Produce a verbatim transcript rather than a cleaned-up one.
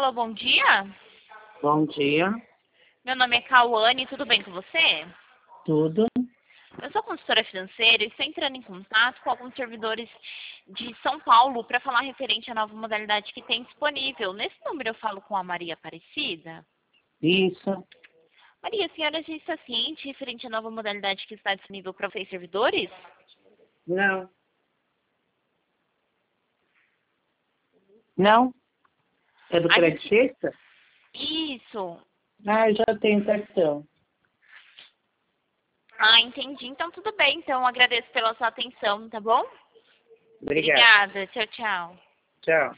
Alô, bom dia. Bom dia. Meu nome é Cauane, tudo bem com você? Tudo? Eu sou consultora financeira e estou entrando em contato com alguns servidores de São Paulo para falar referente à nova modalidade que tem disponível. Nesse número eu falo com a Maria Aparecida. Isso. Maria, a senhora já está ciente referente à nova modalidade que está disponível para vocês servidores? Não. Não? É do A crédito gente... extra? Isso. Ah, eu já tenho cartão. Ah, entendi. Então tudo bem. Então agradeço pela sua atenção, tá bom? Obrigado. Obrigada. Tchau, tchau. Tchau.